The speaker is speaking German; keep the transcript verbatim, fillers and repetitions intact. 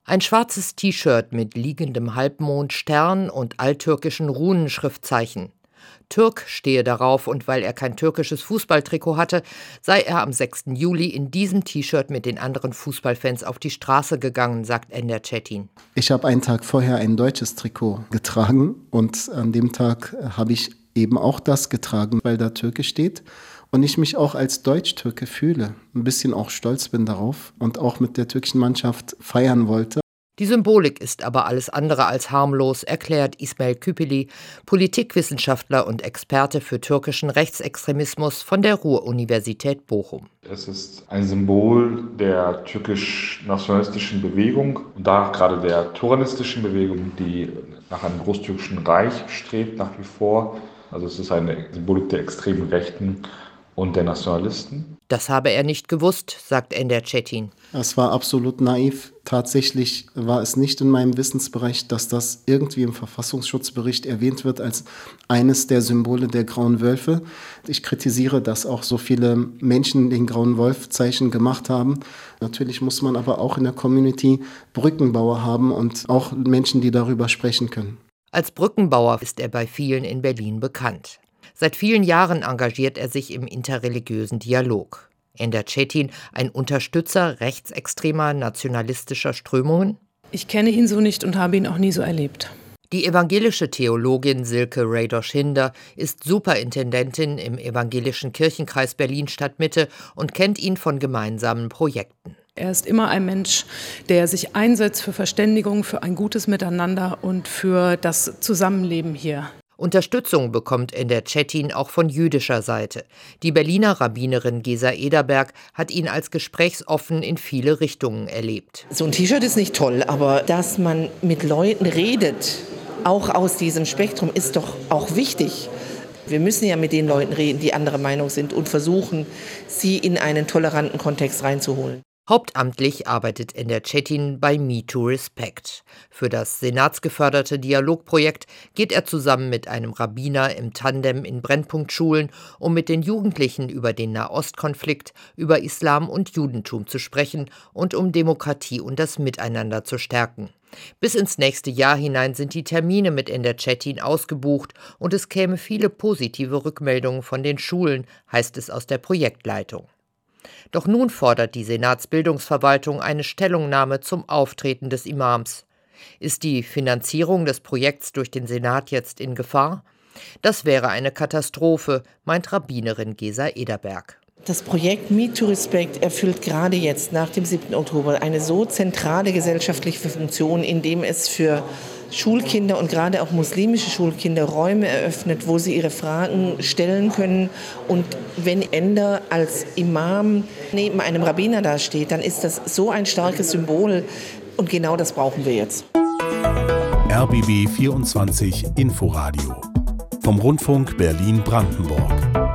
Ein schwarzes T-Shirt mit liegendem Halbmond, Stern und alttürkischen Runenschriftzeichen. Türk stehe darauf, und weil er kein türkisches Fußballtrikot hatte, sei er am sechsten Juli in diesem T-Shirt mit den anderen Fußballfans auf die Straße gegangen, sagt Ender Çetin. Ich habe einen Tag vorher ein deutsches Trikot getragen und an dem Tag habe ich eben auch das getragen, weil da Türke steht und ich mich auch als Deutsch-Türke fühle, ein bisschen auch stolz bin darauf und auch mit der türkischen Mannschaft feiern wollte. Die Symbolik ist aber alles andere als harmlos, erklärt Ismail Küpeli, Politikwissenschaftler und Experte für türkischen Rechtsextremismus von der Ruhr-Universität Bochum. Es ist ein Symbol der türkisch-nationalistischen Bewegung und da gerade der turanistischen Bewegung, die nach einem großtürkischen Reich strebt nach wie vor. Also es ist eine Symbolik der extremen Rechten und der Nationalisten. Das habe er nicht gewusst, sagt Ender Çetin. Es war absolut naiv. Tatsächlich war es nicht in meinem Wissensbereich, dass das irgendwie im Verfassungsschutzbericht erwähnt wird als eines der Symbole der Grauen Wölfe. Ich kritisiere, dass auch so viele Menschen den Grauen Wolf-Zeichen gemacht haben. Natürlich muss man aber auch in der Community Brückenbauer haben und auch Menschen, die darüber sprechen können. Als Brückenbauer ist er bei vielen in Berlin bekannt. Seit vielen Jahren engagiert er sich im interreligiösen Dialog. Ender Çetin, ein Unterstützer rechtsextremer, nationalistischer Strömungen? Ich kenne ihn so nicht und habe ihn auch nie so erlebt. Die evangelische Theologin Silke Reydosch-Hinder ist Superintendentin im evangelischen Kirchenkreis Berlin-Stadtmitte und kennt ihn von gemeinsamen Projekten. Er ist immer ein Mensch, der sich einsetzt für Verständigung, für ein gutes Miteinander und für das Zusammenleben hier. Unterstützung bekommt Ender Çetin auch von jüdischer Seite. Die Berliner Rabbinerin Gesa Ederberg hat ihn als gesprächsoffen in viele Richtungen erlebt. So ein T-Shirt ist nicht toll, aber dass man mit Leuten redet, auch aus diesem Spektrum, ist doch auch wichtig. Wir müssen ja mit den Leuten reden, die anderer Meinung sind und versuchen, sie in einen toleranten Kontext reinzuholen. Hauptamtlich arbeitet Ender Çetin bei Me to Respect. Für das senatsgeförderte Dialogprojekt geht er zusammen mit einem Rabbiner im Tandem in Brennpunktschulen, um mit den Jugendlichen über den Nahostkonflikt, über Islam und Judentum zu sprechen und um Demokratie und das Miteinander zu stärken. Bis ins nächste Jahr hinein sind die Termine mit Ender Çetin ausgebucht und es käme viele positive Rückmeldungen von den Schulen, heißt es aus der Projektleitung. Doch nun fordert die Senatsbildungsverwaltung eine Stellungnahme zum Auftreten des Imams. Ist die Finanzierung des Projekts durch den Senat jetzt in Gefahr? Das wäre eine Katastrophe, meint Rabbinerin Gesa Ederberg. Das Projekt Me to Respect erfüllt gerade jetzt nach dem siebten Oktober eine so zentrale gesellschaftliche Funktion, indem es für Schulkinder und gerade auch muslimische Schulkinder Räume eröffnet, wo sie ihre Fragen stellen können. Und wenn Ender als Imam neben einem Rabbiner dasteht, dann ist das so ein starkes Symbol. Und genau das brauchen wir jetzt. R B B vierundzwanzig Inforadio vom Rundfunk Berlin-Brandenburg.